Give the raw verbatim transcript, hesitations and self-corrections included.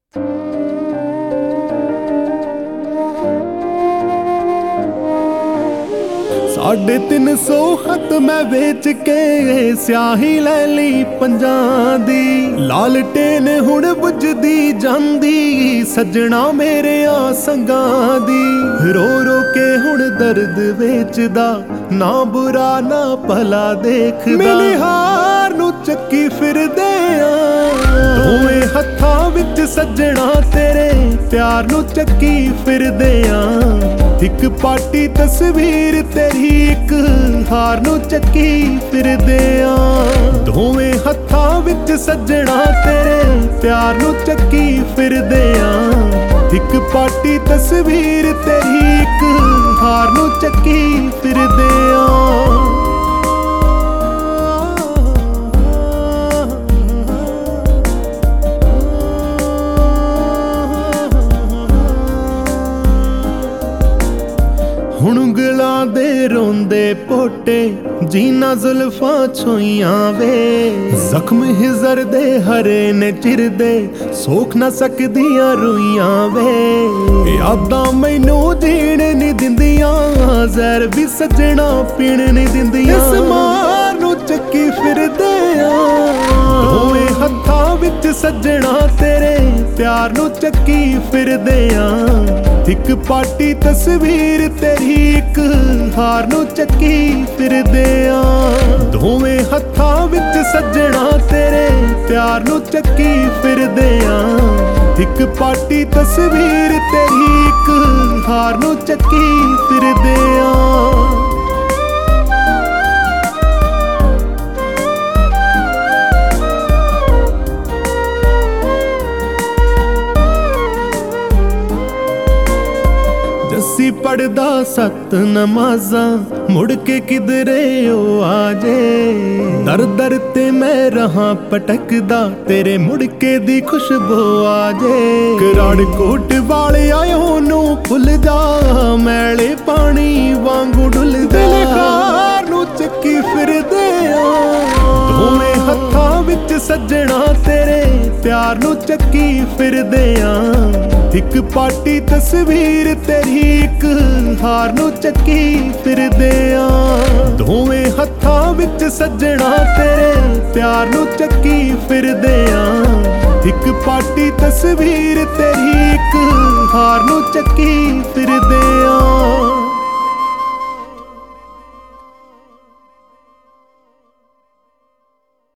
साढ़े तीन सौ खत मैं बेच के स्याही लै ली पंजां दी। लालटेन हुण बुझदी जांदी सजना मेरे संगां दी। रो रो के हुण दर्द वेचदा ना बुरा ना भला देखदा। मेरे हार नू चक्की फिरदे आ दोवें हत्थां विच सजना तेरे प्यार नू चक्की फिरदे आ। एक पाटी तस्वीर तेरी एक हार नू चक्की फिरदे आ। दोवें हत्थां विच सजना तेरे प्यार नू चक्की फिरदे आ। एक पाटी तस्वीर तेरी एक हार नू चक्की फिरदे आ। हुण ਉਂਗਲਾਂ ਦੇ ਰੋਂਦੇ ਪੋਟੇ ਜੀਨਾ ਜ਼ੁਲਫਾਂ ਛੋਈਆਂ ਵੇ। ਜ਼ਖਮ ਹਿਜ਼ਰ ਦੇ ਹਰੇ ਨੇ ਚਿਰਦੇ ਸੋਖ ਨਾ ਸਕਦੀਆਂ ਰੋਈਆਂ ਵੇ। ਯਾਦਾਂ ਮੈਨੂੰ ਜੀਣ ਨਹੀਂ ਦਿੰਦੀਆਂ ਜ਼ਹਿਰ ਵੀ ਸੱਜਣਾ ਪੀਣ ਨਹੀਂ ਦਿੰਦੀਆਂ। ਇਸ ਮਾਰ ਨੂੰ ਚੱਕੀ ਫਿਰਦੇ ਆ ਦੋਵੇਂ ਹੱਥਾਂ ਵਿੱਚ ਸੱਜਣਾ ਤੇਰੇ ਪਿਆਰ ਨੂੰ ਚੱਕੀ ਫਿਰਦੇ ਆ। ਇੱਕ ਪਾਟੀ ਤਸਵੀਰ ਤੇਰੀ ਇੱਕ ਹਾਰ ਨੂੰ ਚੱਕੀ ਫਿਰਦੇ ਆ। ਦੋਵੇਂ ਹੱਥਾਂ ਵਿੱਚ ਸੱਜਣਾ ਤੇਰੇ ਪਿਆਰ ਨੂੰ ਚੱਕੀ ਫਿਰਦੇ ਆ। ਇੱਕ ਪਾਟੀ ਤਸਵੀਰ ਤੇਰੀ ਇੱਕ ਹਾਰ ਨੂੰ ਚੱਕੀ ਫਿਰਦੇ ਆ। ਜੱਸੀ ਪੜਦਾ ਸੱਤ ਨਮਾਜ਼ਾਂ ਮੁੜ ਕੇ ਕਿਧਰੇ ਉਹ ਆ ਜੇ। ਦਰ ਦਰ ਤੇ ਮੈਂ ਰਹਾ ਪਟਕਦਾ ਤੇਰੇ ਮੁੜ ਕੇ ਦੀ ਖੁਸ਼ਬੂ ਆ ਜੇ। ਕਰਾੜ ਕੋਟ ਵਾਲੇ ਆਇਓ ਨੂੰ ਭੁੱਲ ਜਾ ਮੈਲੇ ਪਾਣੀ ਵਾਂਗੂ ਡੁੱਲਦਾ। ਦਿਲਕਾਰ ਨੂੰ ਚੱਕੀ ਫਿਰਦੇ ਆ ਦੋਵੇਂ ਹੱਥਾਂ ਵਿੱਚ ਸੱਜਣਾ ਤੇਰੇ ਪਿਆਰ ਨੂੰ ਚੱਕੀ ਫਿਰਦੇ ਆ। ਇੱਕ ਪਾਟੀ ਤਸਵੀਰ ਤੇਰੀ ਇੱਕ ਹਾਰ ਨੂੰ ਚੱਕੀ ਫਿਰਦੇ ਆ। ਦੋਵੇਂ ਹੱਥਾਂ ਵਿੱਚ ਸੱਜਣਾ ਤੇਰੇ ਪਿਆਰ ਨੂੰ ਚੱਕੀ ਫਿਰਦੇ ਆ। ਇੱਕ ਪਾਟੀ ਤਸਵੀਰ ਤੇਰੀ ਇੱਕ ਹਾਰ ਨੂੰ ਚੱਕੀ ਫਿਰਦੇ ਆ।